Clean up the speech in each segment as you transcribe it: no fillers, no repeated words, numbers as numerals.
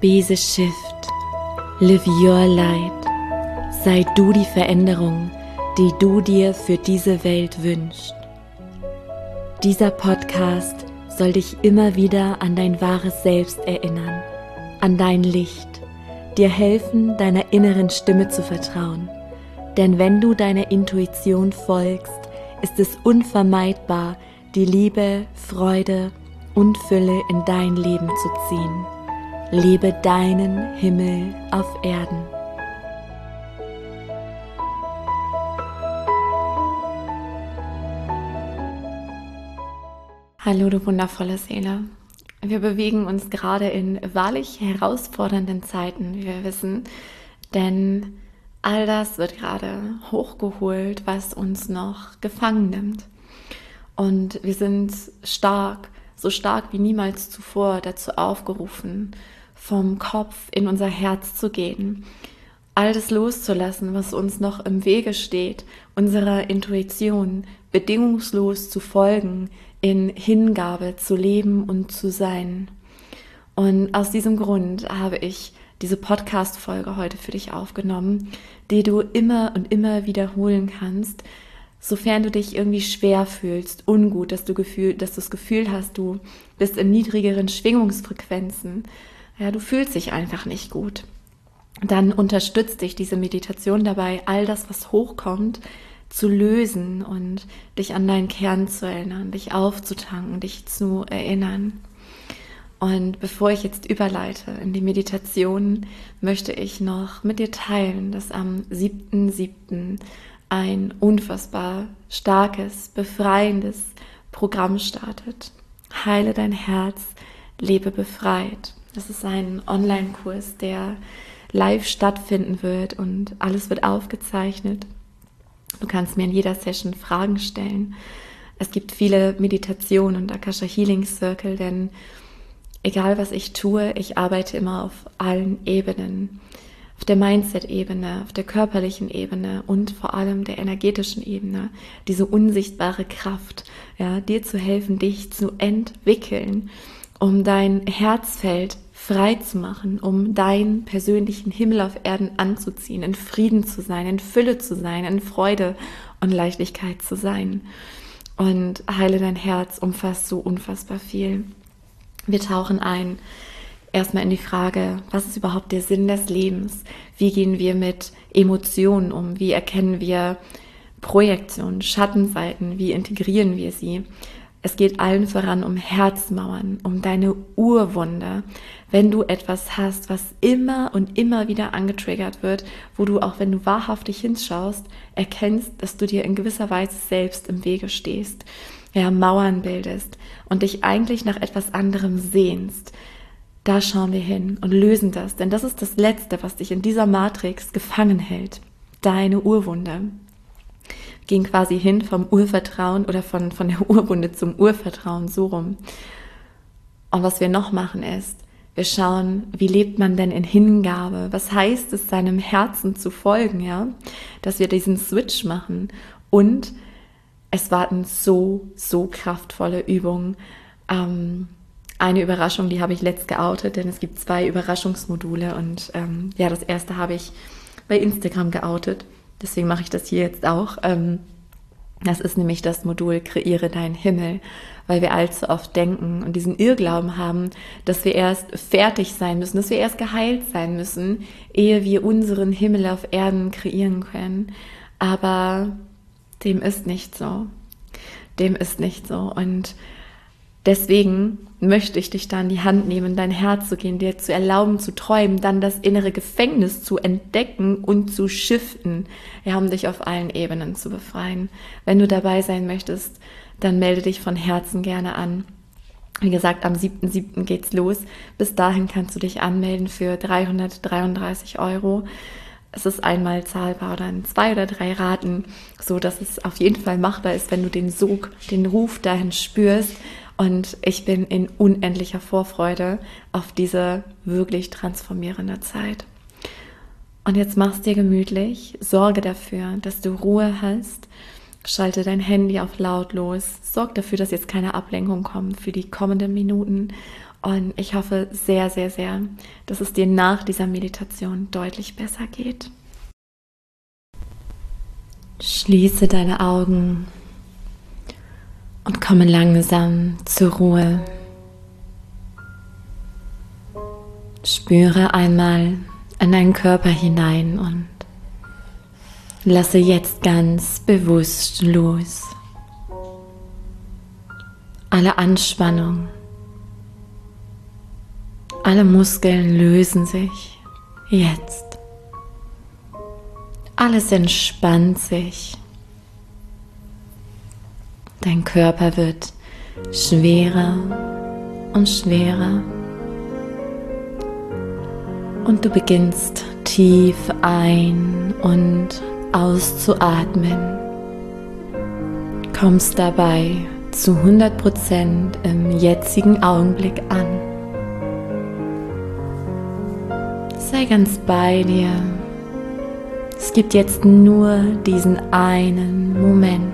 Be the shift. Live your light. Sei du die Veränderung, die du dir für diese Welt wünschst. Dieser Podcast soll dich immer wieder an dein wahres Selbst erinnern, an dein Licht, dir helfen, deiner inneren Stimme zu vertrauen. Denn wenn du deiner Intuition folgst, ist es unvermeidbar, die Liebe, Freude und Fülle in dein Leben zu ziehen. Lebe deinen Himmel auf Erden. Hallo, du wundervolle Seele. Wir bewegen uns gerade in wahrlich herausfordernden Zeiten, wie wir wissen, denn all das wird gerade hochgeholt, was uns noch gefangen nimmt. Und wir sind stark, so stark wie niemals zuvor dazu aufgerufen, vom Kopf in unser Herz zu gehen, all das loszulassen, was uns noch im Wege steht, unserer Intuition bedingungslos zu folgen, in Hingabe zu leben und zu sein. Und aus diesem Grund habe ich diese Podcast-Folge heute für dich aufgenommen, die du immer und immer wiederholen kannst, sofern du dich irgendwie schwer fühlst, ungut, dass du das Gefühl hast, du bist in niedrigeren Schwingungsfrequenzen. Ja, du fühlst dich einfach nicht gut. Dann unterstützt dich diese Meditation dabei, all das, was hochkommt, zu lösen und dich an deinen Kern zu erinnern, dich aufzutanken, dich zu erinnern. Und bevor ich jetzt überleite in die Meditation, möchte ich noch mit dir teilen, dass am 7.7. ein unfassbar starkes, befreiendes Programm startet. Heile dein Herz, lebe befreit. Das ist ein Online-Kurs, der live stattfinden wird und alles wird aufgezeichnet. Du kannst mir in jeder Session Fragen stellen. Es gibt viele Meditationen und Akasha Healing Circle, denn egal was ich tue, ich arbeite immer auf allen Ebenen. Auf der Mindset-Ebene, auf der körperlichen Ebene und vor allem der energetischen Ebene. Diese unsichtbare Kraft, ja, dir zu helfen, dich zu entwickeln, um dein Herzfeld frei zu machen, um deinen persönlichen Himmel auf Erden anzuziehen, in Frieden zu sein, in Fülle zu sein, in Freude und Leichtigkeit zu sein. Und Heile dein Herz umfasst so unfassbar viel. Wir tauchen ein erstmal in die Frage, was ist überhaupt der Sinn des Lebens? Wie gehen wir mit Emotionen um? Wie erkennen wir Projektionen, Schattenseiten? Wie integrieren wir sie? Es geht allen voran um Herzmauern, um deine Urwunder. Wenn du etwas hast, was immer und immer wieder angetriggert wird, wo du, auch wenn du wahrhaftig hinschaust, erkennst, dass du dir in gewisser Weise selbst im Wege stehst, ja, Mauern bildest und dich eigentlich nach etwas anderem sehnst, da schauen wir hin und lösen das, denn das ist das Letzte, was dich in dieser Matrix gefangen hält, deine Urwunde. Gehen quasi hin vom Urvertrauen oder von der Urwunde zum Urvertrauen, so rum. Und was wir noch machen ist, wir schauen, wie lebt man denn in Hingabe? Was heißt es, seinem Herzen zu folgen, ja? Dass wir diesen Switch machen. Und es warten so kraftvolle Übungen. Eine Überraschung, die habe ich letzt geoutet, denn es gibt 2 Überraschungsmodule. Und das erste habe ich bei Instagram geoutet. Deswegen mache ich das hier jetzt auch. Das ist nämlich das Modul Kreiere deinen Himmel, weil wir allzu oft denken und diesen Irrglauben haben, dass wir erst fertig sein müssen, dass wir erst geheilt sein müssen, ehe wir unseren Himmel auf Erden kreieren können. Aber dem ist nicht so. Dem ist nicht so. Und deswegen möchte ich dich da in die Hand nehmen, in dein Herz zu gehen, dir zu erlauben, zu träumen, dann das innere Gefängnis zu entdecken und zu shiften, ja, um dich auf allen Ebenen zu befreien. Wenn du dabei sein möchtest, dann melde dich von Herzen gerne an. Wie gesagt, am 7.7. geht's los. Bis dahin kannst du dich anmelden für 333 €. Es ist einmal zahlbar oder in 2 oder 3 Raten, so dass es auf jeden Fall machbar ist, wenn du den Sog, den Ruf dahin spürst. Und ich bin in unendlicher Vorfreude auf diese wirklich transformierende Zeit. Und jetzt mach's dir gemütlich, sorge dafür, dass du Ruhe hast, schalte dein Handy auf lautlos, sorg dafür, dass jetzt keine Ablenkung kommt für die kommenden Minuten Und ich hoffe sehr, sehr, sehr, dass es dir nach dieser Meditation deutlich besser geht. Schließe deine Augen und komme langsam zur Ruhe. Spüre einmal in deinen Körper hinein und lasse jetzt ganz bewusst los. Alle Anspannung, alle Muskeln lösen sich jetzt. Alles entspannt sich. Dein Körper wird schwerer und schwerer. Und du beginnst tief ein- und auszuatmen. Kommst dabei zu 100% im jetzigen Augenblick an. Sei ganz bei dir. Es gibt jetzt nur diesen einen Moment.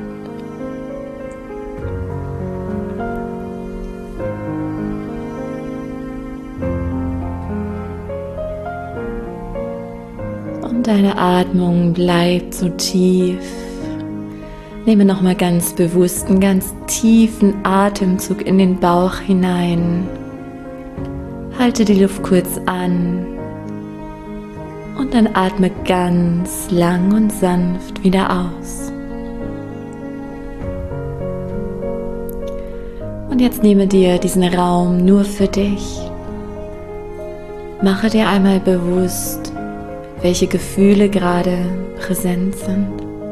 Und deine Atmung bleibt so tief. Nehme nochmal ganz bewusst einen ganz tiefen Atemzug in den Bauch hinein. Halte die Luft kurz an. Und dann atme ganz lang und sanft wieder aus. Und jetzt nehme dir diesen Raum nur für dich. Mache dir einmal bewusst, welche Gefühle gerade präsent sind.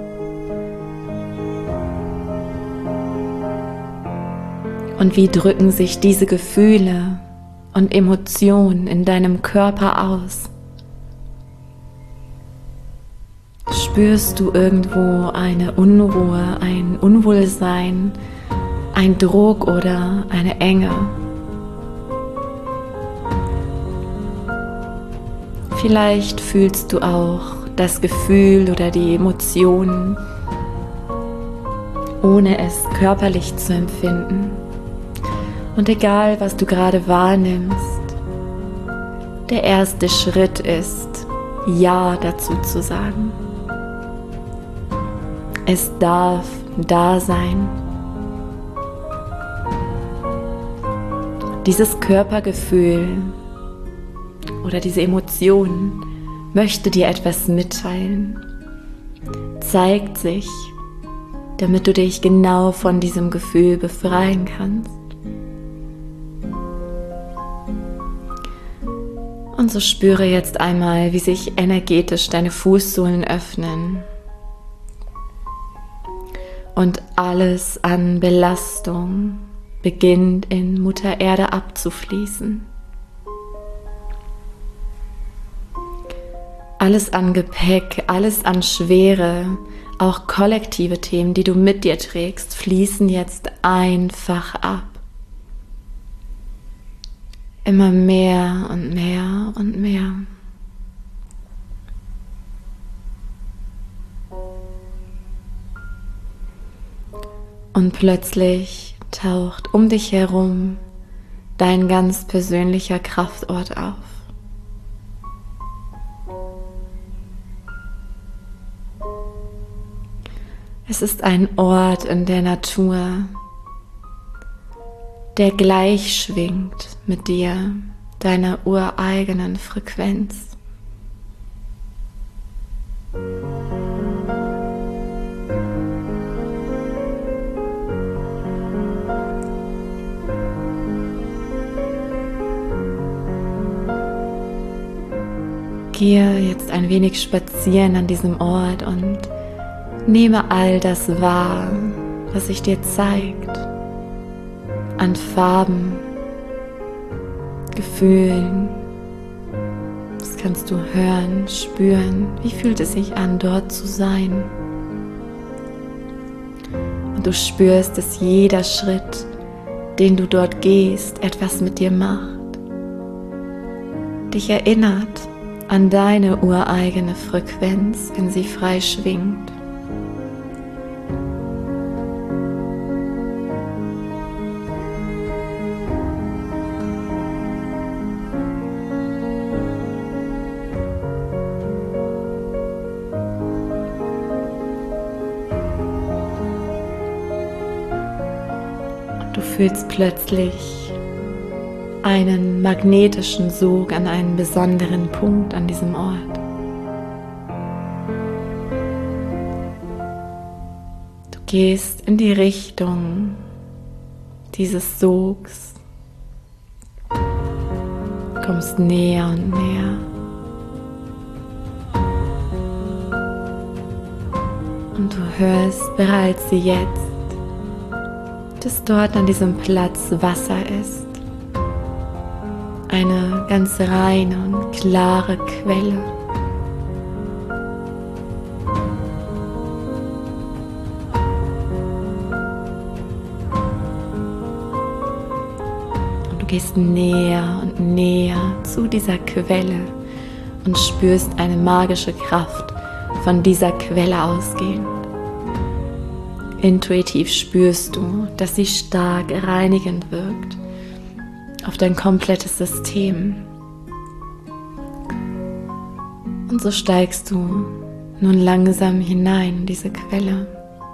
Und wie drücken sich diese Gefühle und Emotionen in deinem Körper aus? Spürst du irgendwo eine Unruhe, ein Unwohlsein, ein Druck oder eine Enge? Vielleicht fühlst du auch das Gefühl oder die Emotionen, ohne es körperlich zu empfinden. Und egal, was du gerade wahrnimmst, der erste Schritt ist, Ja dazu zu sagen. Es darf da sein. Dieses Körpergefühl oder diese Emotion möchte dir etwas mitteilen, zeigt sich, damit du dich genau von diesem Gefühl befreien kannst. Und so spüre jetzt einmal, wie sich energetisch deine Fußsohlen öffnen und alles an Belastung beginnt in Mutter Erde abzufließen. Alles an Gepäck, alles an Schwere, auch kollektive Themen, die du mit dir trägst, fließen jetzt einfach ab. Immer mehr und mehr und mehr. Und plötzlich taucht um dich herum dein ganz persönlicher Kraftort auf. Es ist ein Ort in der Natur, der gleich schwingt mit dir, deiner ureigenen Frequenz. Gehe jetzt ein wenig spazieren an diesem Ort und nehme all das wahr, was sich dir zeigt, an Farben, Gefühlen. Das kannst du hören, spüren. Wie fühlt es sich an, dort zu sein? Und du spürst, dass jeder Schritt, den du dort gehst, etwas mit dir macht. Dich erinnert an deine ureigene Frequenz, wenn sie frei schwingt. Du fühlst plötzlich einen magnetischen Sog an einen besonderen Punkt an diesem Ort. Du gehst in die Richtung dieses Sogs, kommst näher und näher. Und du hörst bereits jetzt, dass dort an diesem Platz Wasser ist. Eine ganz reine und klare Quelle. Und du gehst näher und näher zu dieser Quelle und spürst eine magische Kraft von dieser Quelle ausgehen. Intuitiv spürst du, dass sie stark reinigend wirkt auf dein komplettes System. Und so steigst du nun langsam hinein in diese Quelle.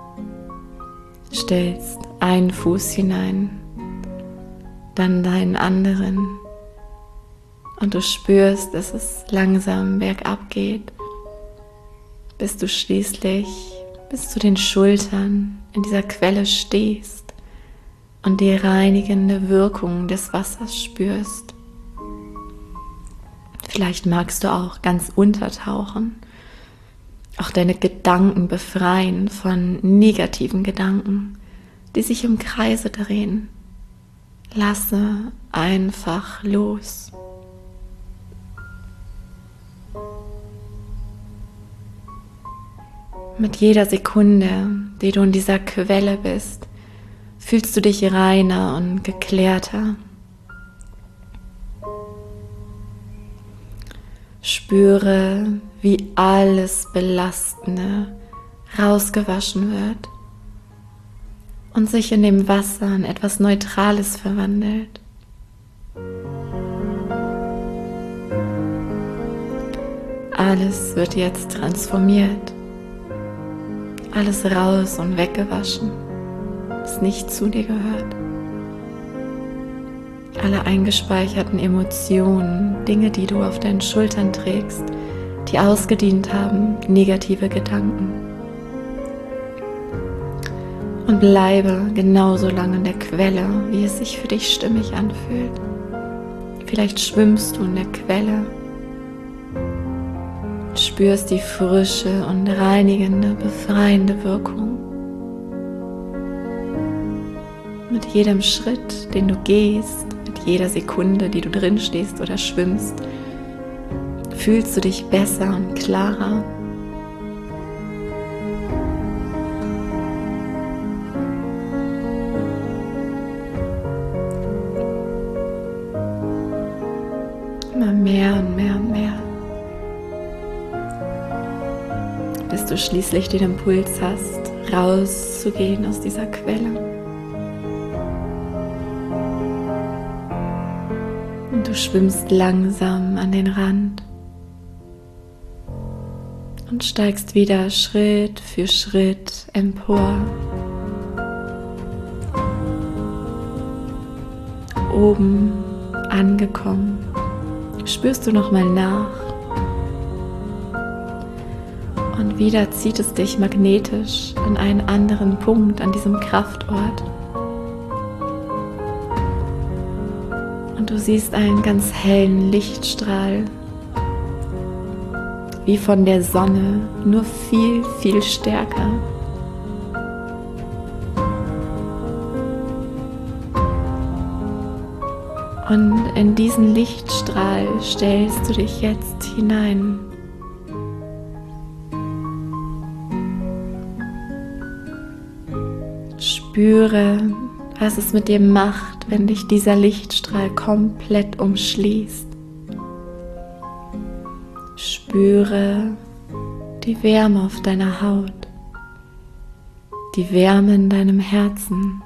Stellst einen Fuß hinein, dann deinen anderen. Und du spürst, dass es langsam bergab geht, bis du schließlich bis zu den Schultern in dieser Quelle stehst und die reinigende Wirkung des Wassers spürst. Vielleicht magst du auch ganz untertauchen, auch deine Gedanken befreien von negativen Gedanken, die sich im Kreise drehen. Lasse einfach los. Mit jeder Sekunde, die du in dieser Quelle bist, fühlst du dich reiner und geklärter. Spüre, wie alles Belastende rausgewaschen wird und sich in dem Wasser in etwas Neutrales verwandelt. Alles wird jetzt transformiert. Alles raus und weggewaschen, was nicht zu dir gehört. Alle eingespeicherten Emotionen, Dinge, die du auf deinen Schultern trägst, die ausgedient haben, negative Gedanken. Und bleibe genauso lange in der Quelle, wie es sich für dich stimmig anfühlt. Vielleicht schwimmst du in der Quelle, spürst die frische und reinigende, befreiende Wirkung. Mit jedem Schritt, den du gehst, mit jeder Sekunde, die du drin stehst oder schwimmst, fühlst du dich besser und klarer. Immer mehr und mehr und mehr. Bis du schließlich den Impuls hast, rauszugehen aus dieser Quelle. Und du schwimmst langsam an den Rand und steigst wieder Schritt für Schritt empor. Oben angekommen, spürst du nochmal nach. Und wieder zieht es dich magnetisch an einen anderen Punkt an diesem Kraftort. Und du siehst einen ganz hellen Lichtstrahl, wie von der Sonne, nur viel, viel stärker. Und in diesen Lichtstrahl stellst du dich jetzt hinein. Spüre, was es mit dir macht, wenn dich dieser Lichtstrahl komplett umschließt. Spüre die Wärme auf deiner Haut, die Wärme in deinem Herzen.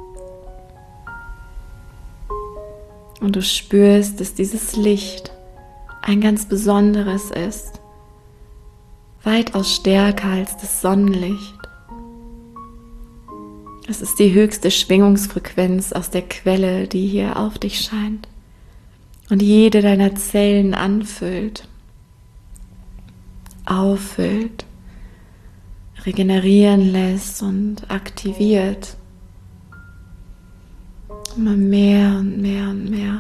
Und du spürst, dass dieses Licht ein ganz besonderes ist, weitaus stärker als das Sonnenlicht. Es ist die höchste Schwingungsfrequenz aus der Quelle, die hier auf dich scheint und jede deiner Zellen anfüllt, auffüllt, regenerieren lässt und aktiviert. Immer mehr und mehr und mehr.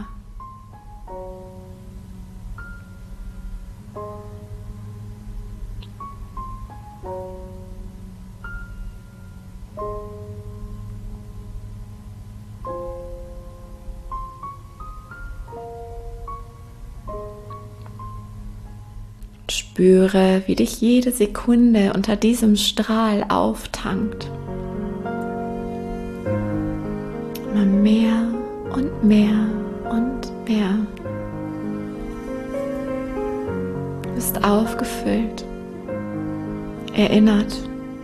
Spüre, wie dich jede Sekunde unter diesem Strahl auftankt. Immer mehr und mehr und mehr. Du bist aufgefüllt, erinnert.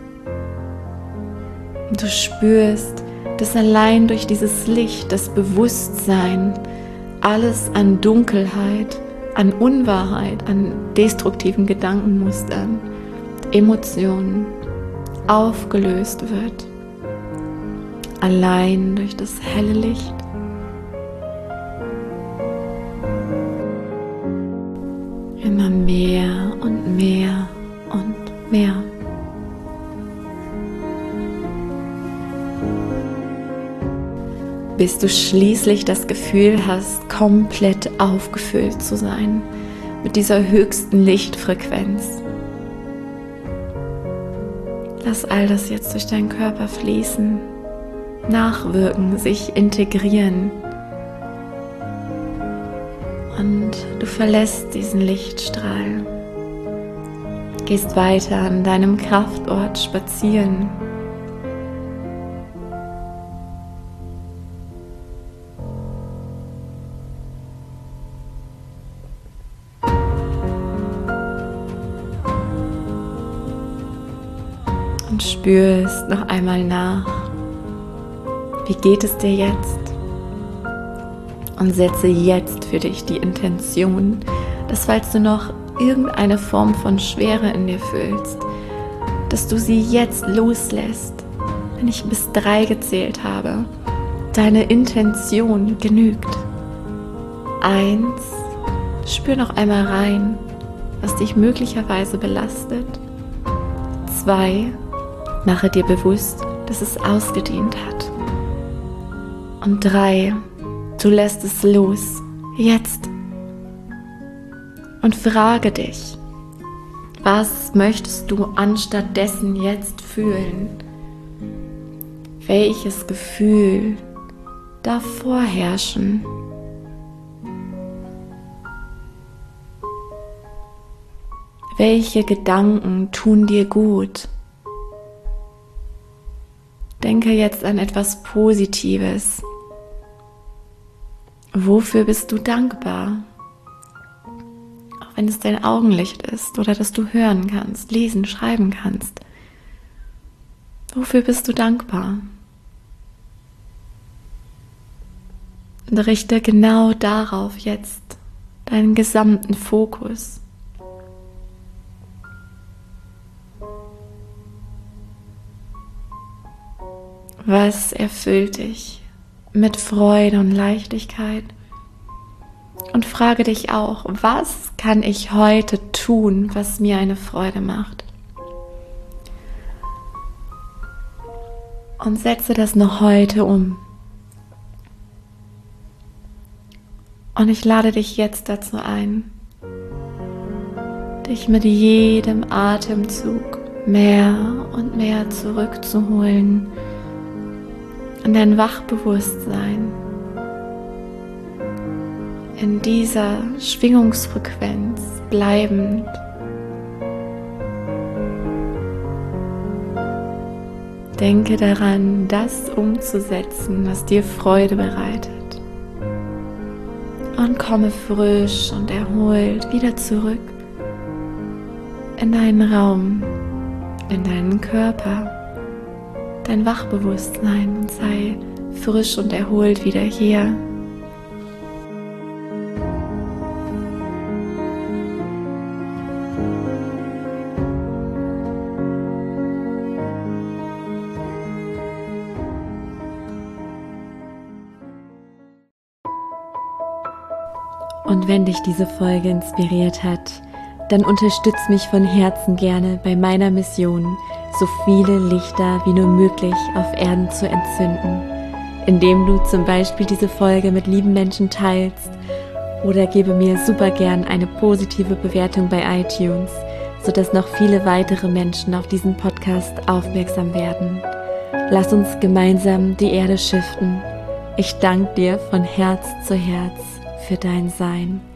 Und du spürst, dass allein durch dieses Licht, das Bewusstsein, alles an Dunkelheit, an Unwahrheit, an destruktiven Gedankenmustern, Emotionen aufgelöst wird. Allein durch das helle Licht. Immer mehr und mehr und mehr. Bis du schließlich das Gefühl hast, komplett aufgefüllt zu sein mit dieser höchsten Lichtfrequenz. Lass all das jetzt durch deinen Körper fließen, nachwirken, sich integrieren. Und du verlässt diesen Lichtstrahl, gehst weiter an deinem Kraftort spazieren. Und spürst noch einmal nach, wie geht es dir jetzt? Und setze jetzt für dich die Intention, dass falls du noch irgendeine Form von Schwere in dir fühlst, dass du sie jetzt loslässt, wenn ich bis 3 gezählt habe. Deine Intention genügt. 1, spür noch einmal rein, was dich möglicherweise belastet. 2, mache dir bewusst, dass es ausgedient hat. Und 3, du lässt es los, jetzt. Und frage dich, was möchtest du anstattdessen jetzt fühlen? Welches Gefühl darf vorherrschen? Welche Gedanken tun dir gut? Denke jetzt an etwas Positives. Wofür bist du dankbar? Auch wenn es dein Augenlicht ist oder dass du hören kannst, lesen, schreiben kannst. Wofür bist du dankbar? Und richte genau darauf jetzt deinen gesamten Fokus. Was erfüllt dich mit Freude und Leichtigkeit? Und frage dich auch, was kann ich heute tun, was mir eine Freude macht? Und setze das noch heute um. Und ich lade dich jetzt dazu ein, dich mit jedem Atemzug mehr und mehr zurückzuholen in dein Wachbewusstsein, in dieser Schwingungsfrequenz bleibend. Denke daran, das umzusetzen, was dir Freude bereitet. Und komme frisch und erholt wieder zurück in deinen Raum, in deinen Körper, dein Wachbewusstsein und sei frisch und erholt wieder hier. Und wenn dich diese Folge inspiriert hat, dann unterstütz mich von Herzen gerne bei meiner Mission, so viele Lichter wie nur möglich auf Erden zu entzünden, indem du zum Beispiel diese Folge mit lieben Menschen teilst oder gebe mir super gern eine positive Bewertung bei iTunes, sodass noch viele weitere Menschen auf diesen Podcast aufmerksam werden. Lass uns gemeinsam die Erde shiften. Ich danke dir von Herz zu Herz für dein Sein.